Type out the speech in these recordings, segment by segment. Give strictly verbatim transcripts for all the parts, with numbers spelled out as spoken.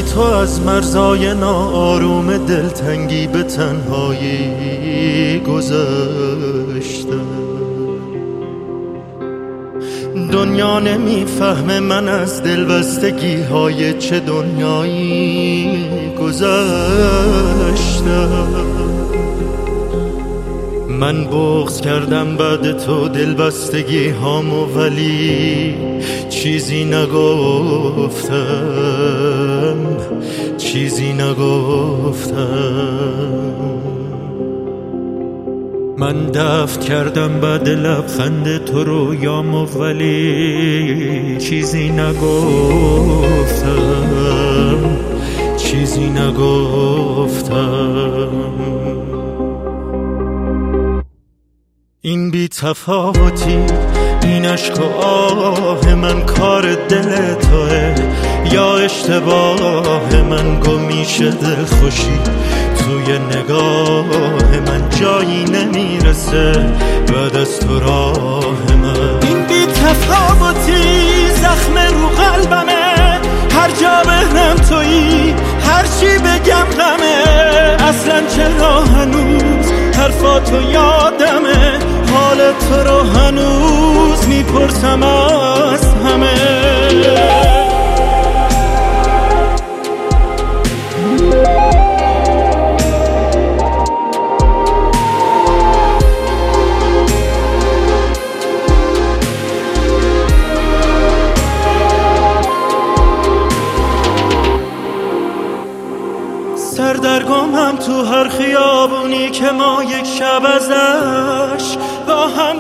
تو از مرزای ناآروم دلتنگی به تنهایی گذشته. دنیا نمیفهمه من از دلبستگی های چه دنیایی گذشته. من بغض کردم بعد تو دلبستگی هامو، ولی چیزی نگفتم، چیزی نگفتم. من دفع کردم بعد لبخند تو رویامو، ولی چیزی نگفتم، چیزی نگفتم. این بی تفاوتی، این عشق و آه من کار دل توه یا اشتباه من؟ گمیشه دل خوشی توی نگاه من، جایی نمیرسه بعد از تو راه من. این بی تفاوتی زخم رو قلبمه، هر جا بهنم تویی، هر چی بگم غمه. اصلا چرا هنوز حرفاتو یادمه، حال تو رو هنوز میپرسم از همه. سردرگمم تو هر خیابونی که ما یک شب ازش با هم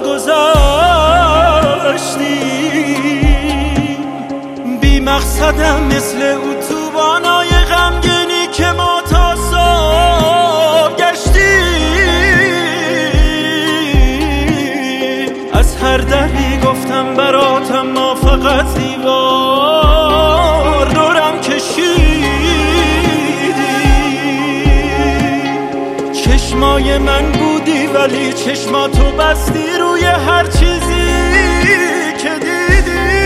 گذاشتیم. بی مقصدم مثل اتوبانای غمگینی که ما تا صبح گشتیم. از هر دری گفتم براتم، ما فقط دیوار دورم کشید. چشمای من بودی ولی چشماتو بستی روی هر چیزی که دیدی.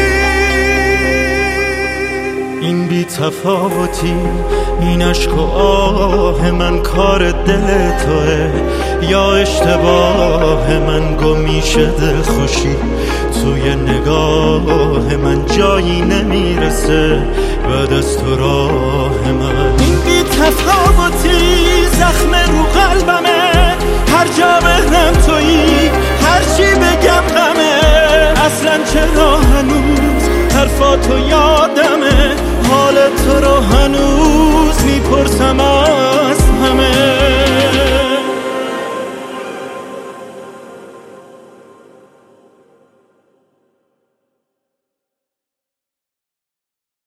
این بی تفاوتی، این عشق و آه من کار دل توه یا اشتباه من؟ گمیشه دل خوشی توی نگاه من، جایی نمیرسه بعد از تو راه من. این بی تفاوتی زخم رو قلبمه، هر جا بهنم تویی، هر چی بگم غمه. اصلا چرا هنوز حرفاتو یادمه، حال تو رو هنوز میپرسم از همه.